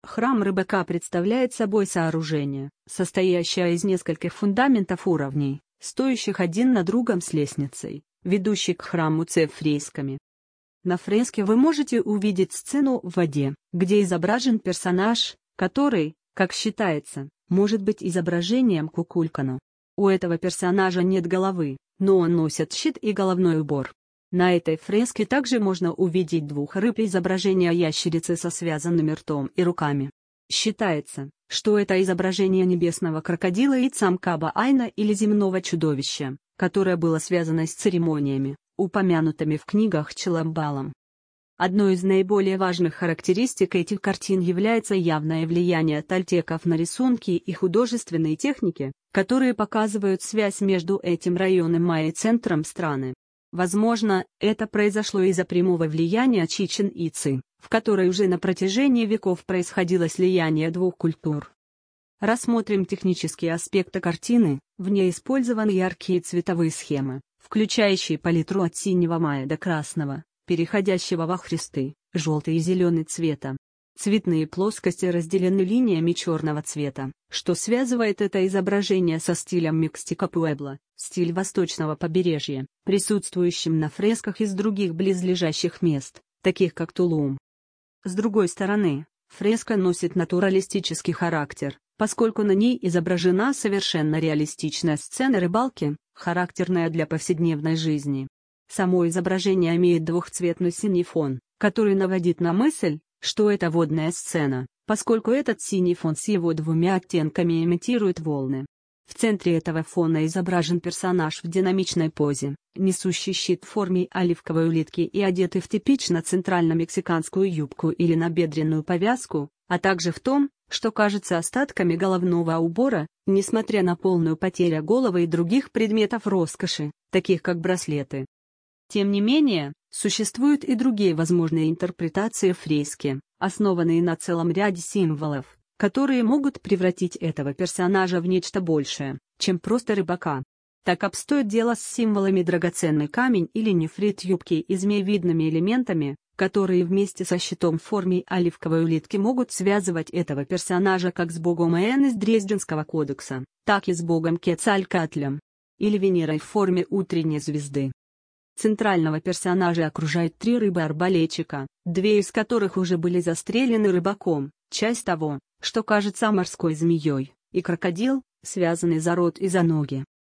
Храм рыбака представляет собой сооружение, состоящее из нескольких фундаментов уровней, стоящих один над другом с лестницей, ведущей к храму с фресками. На фреске вы можете увидеть сцену в воде, где изображен персонаж, который, как считается, может быть изображением Кукулкана. У этого персонажа нет головы, но он носит щит и головной убор. На этой фреске также можно увидеть двух рыб и изображение ящерицы со связанными ртом и руками. Считается, что это изображение небесного крокодила и Цамкаба Айна или земного чудовища, которое было связано с церемониями, упомянутыми в книгах Чиламбалом. Одной из наиболее важных характеристик этих картин является явное влияние тольтеков на рисунки и художественные техники, которые показывают связь между этим районом майя и центром страны. Возможно, это произошло из-за прямого влияния Чичен-Ицы, в которой уже на протяжении веков происходило слияние двух культур. Рассмотрим технические аспекты картины. В ней использованы яркие цветовые схемы, включающие палитру от синего мая до красного, переходящего во хресты, желтый и зеленый цвета. Цветные плоскости разделены линиями черного цвета, что связывает это изображение со стилем Микстика Пуэбло, стиль восточного побережья, присутствующим на фресках из других близлежащих мест, таких как Тулум. С другой стороны, фреска носит натуралистический характер, поскольку на ней изображена совершенно реалистичная сцена рыбалки, характерная для повседневной жизни. Само изображение имеет двухцветный синий фон, который наводит на мысль, что это водная сцена, поскольку этот синий фон с его двумя оттенками имитирует волны. В центре этого фона изображен персонаж в динамичной позе, несущий щит в форме оливковой улитки и одетый в типично центрально-мексиканскую юбку или набедренную повязку, а также в том, что кажется остатками головного убора, несмотря на полную потерю головы и других предметов роскоши, таких как браслеты. Тем не менее, существуют и другие возможные интерпретации фрески, основанные на целом ряде символов, которые могут превратить этого персонажа в нечто большее, чем просто рыбака. Так обстоит дело с символами драгоценный камень или нефрит юбки и змеевидными элементами, которые вместе со щитом в форме оливковой улитки могут связывать этого персонажа как с богом Эн из Дрезденского кодекса, так и с богом Кецалькатлем, или Венерой в форме утренней звезды. Центрального персонажа окружают три рыбы-арбалетчика, две из которых уже были застрелены рыбаком, часть того, что кажется морской змеей, и крокодил, связанный за рот и за ноги.